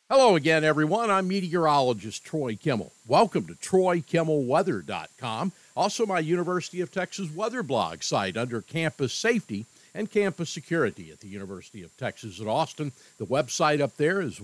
Hello again, everyone. I'm meteorologist Troy Kimmel. Welcome to TroyKimmelWeather.com, also my University of Texas weather blog site under campus safety and campus security at the University of Texas at Austin. The website up there is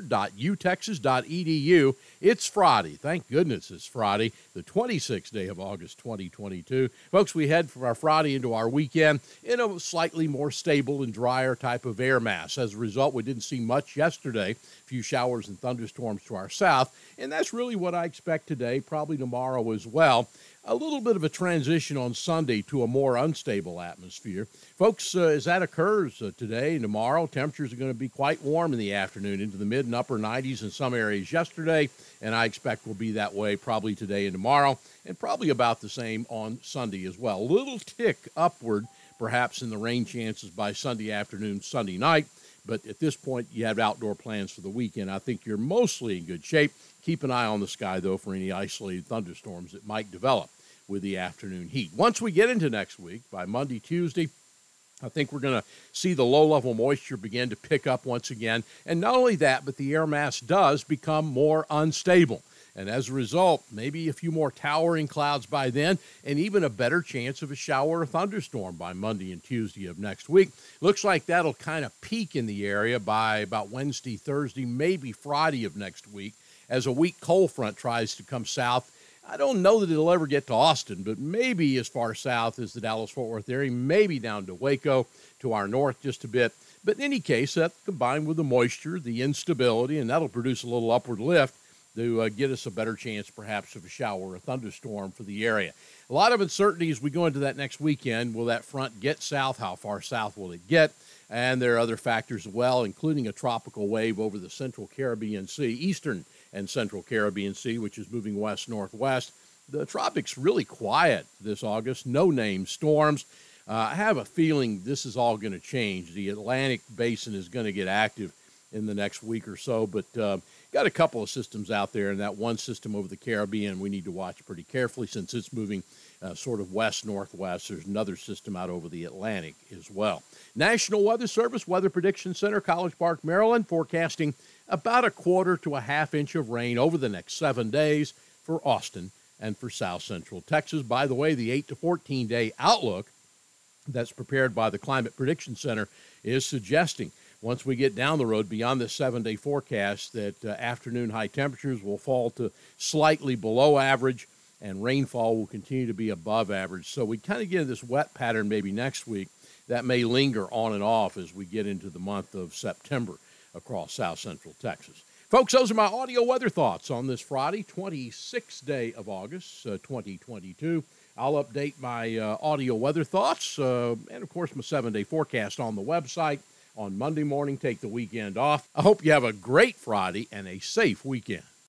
weather.utexas.edu. It's Friday. Thank goodness it's Friday, the 26th day of August 2022. Folks, we head from our Friday into our weekend in a slightly more stable and drier type of air mass. As a result, we didn't see much yesterday. A few showers and thunderstorms to our south, and that's really what I expect today, probably tomorrow as well. A little bit of a transition on Sunday to a more unstable atmosphere. Folks, as that occurs today and tomorrow, temperatures are going to be quite warm in the afternoon, into the mid and upper 90s in some areas yesterday, and I expect will be that way probably today and tomorrow, and probably about the same on Sunday as well. A little tick upward, perhaps, in the rain chances by Sunday afternoon, Sunday night. But at this point, you have outdoor plans for the weekend. I think you're mostly in good shape. Keep an eye on the sky, though, for any isolated thunderstorms that might develop with the afternoon heat. Once we get into next week, by Monday, Tuesday, I think we're going to see the low-level moisture begin to pick up once again. And not only that, but the air mass does become more unstable. And as a result, maybe a few more towering clouds by then, and even a better chance of a shower or thunderstorm by Monday and Tuesday of next week. Looks like that'll kind of peak in the area by about Wednesday, Thursday, maybe Friday of next week, as a weak cold front tries to come south. I don't know that it'll ever get to Austin, but maybe as far south as the Dallas-Fort Worth area, maybe down to Waco, to our north just a bit. But in any case, that combined with the moisture, the instability, and that'll produce a little upward lift to get us a better chance, perhaps, of a shower or a thunderstorm for the area. A lot of uncertainty as we go into that next weekend. Will that front get south? How far south will it get? And there are other factors as well, including a tropical wave over the central Caribbean Sea, eastern and central Caribbean Sea, which is moving west-northwest. The tropics really quiet this August. No named storms. I have a feeling this is all going to change. The Atlantic basin is going to get active in the next week or so, but got a couple of systems out there, and that one system over the Caribbean we need to watch pretty carefully since it's moving sort of west-northwest. There's another system out over the Atlantic as well. National Weather Service Weather Prediction Center, College Park, Maryland, forecasting about a quarter to a half inch of rain over the next 7 days for Austin and for south central Texas. By the way, the 8 to 14-day outlook that's prepared by the Climate Prediction Center is suggesting once we get down the road beyond this 7-day forecast that afternoon high temperatures will fall to slightly below average and rainfall will continue to be above average. So we kind of get into this wet pattern maybe next week that may linger on and off as we get into the month of September across south central Texas. Folks, those are my audio weather thoughts on this Friday, 26th day of August, 2022. I'll update my audio weather thoughts and, of course, my 7-day forecast on the website on Monday morning. Take the weekend off. I hope you have a great Friday and a safe weekend.